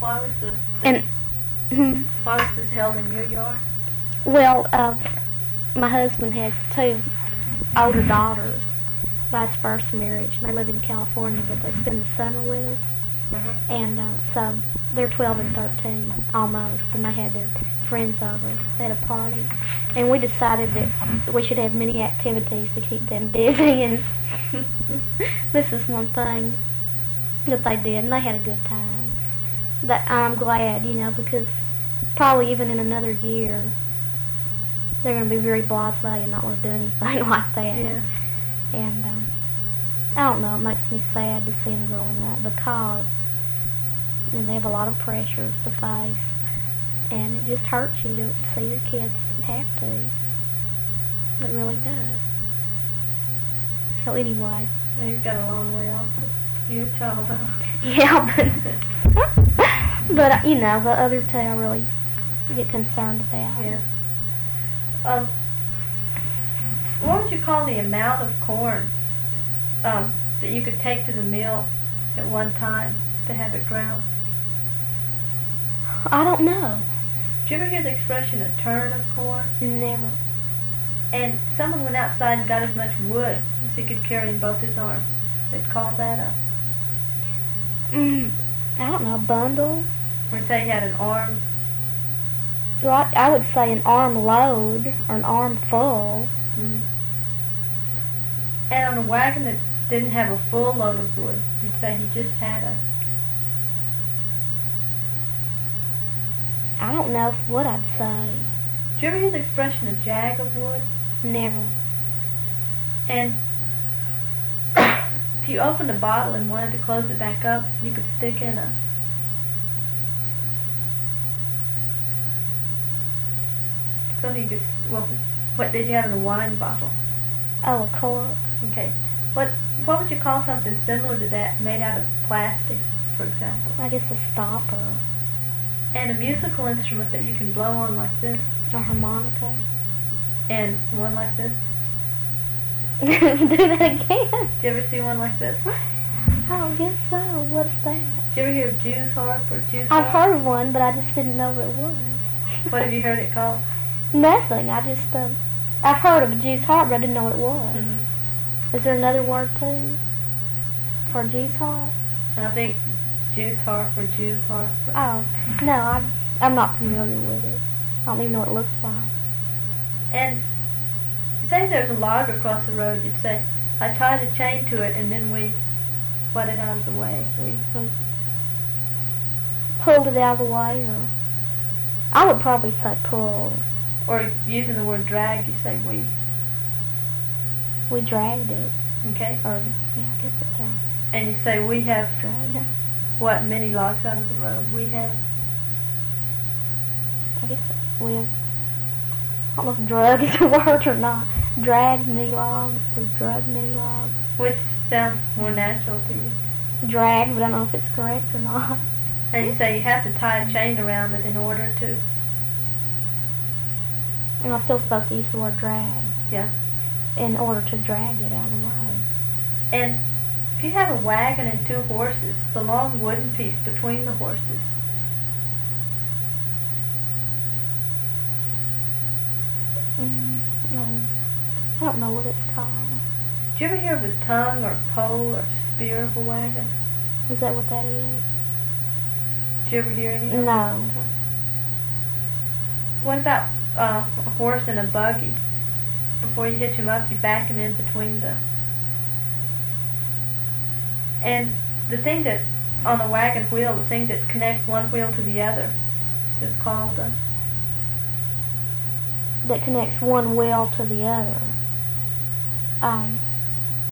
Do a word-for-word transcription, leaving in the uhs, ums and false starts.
Why was the, And hmm, why was this held in your yard? well, uh, my husband has two older daughters by his first marriage. And they live in California, but they spend the summer with us. Uh-huh. And uh, so they're twelve and thirteen almost, and they had their friends over. They had a party, and we decided that we should have many activities to keep them busy. And this is one thing that they did, and they had a good time. But I'm glad, you know, because probably even in another year, they're going to be very blasé and not want to do anything like that. Yeah. And um, I don't know, it makes me sad to see them growing up because you know, they have a lot of pressures to face, and it just hurts you to see your kids have to. It really does. So anyway. Well, you've got a long way off with your child. Yeah, but, but uh, you know, the other two I really get concerned about. Yeah. Um, what would you call the amount of corn um, that you could take to the mill at one time to have it ground? I don't know. Did you ever hear the expression, a turn of corn? Never. And someone went outside and got as much wood as he could carry in both his arms. They'd call that a, Mm, I don't know, a bundle? or say he had an arm. Well, I, I would say an arm load or an arm full. Mm-hmm. And on a wagon that didn't have a full load of wood, you'd say he just had a. I don't know what I'd say. Did you ever hear the expression, a jag of wood? Never. And if you opened a bottle and wanted to close it back up, you could stick in a something you could. Well, what did you have in a wine bottle? Oh, a cork. Okay. What what would you call something similar to that, made out of plastic, for example? I guess a stopper. And a musical instrument that you can blow on like this, A harmonica. and one like this. Do that again. Did you ever see one like this? I don't guess so. What's that? Did you ever hear of Jew's harp or Jew's I've harp? heard of one, but I just didn't know what it was. What have you heard it called? Nothing. I just, um, I've heard of a Jew's harp, but I didn't know what it was. Mm-hmm. Is there another word, too, for Jew's harp? And I think Jew's harp or Jew's harp. Or Oh, no, I'm, I'm not familiar with it. I don't even know what it looks like. And say there's a log across the road, you'd say, I tied a chain to it, and then we put it out of the way. We, We pulled it out of the way, or I would probably say pull. or using the word drag, you say we. We dragged it, Okay. or yeah, I guess that's right. And you say we have Dragged it. what many logs out of the road? We have. I guess we have. I don't know if drug is a word or not. Dragged many logs, or drugged many logs. Which sounds more natural to you. Dragged, but I don't know if it's correct or not. And you say you have to tie a chain around it in order to. And I'm still supposed to use the word drag. Yeah. In order to drag it out of the way. And if you have a wagon and two horses, the long wooden piece between the horses. Mm, no, I don't know what it's called. Did you ever hear of a tongue or pole or spear of a wagon? Is that what that is? Did you ever hear any? No. What about uh, a horse and a buggy? Before you hitch him up, you back him in between the. And the thing that, on the wagon wheel, the thing that connects one wheel to the other is called a. That connects one wheel to the other. Um,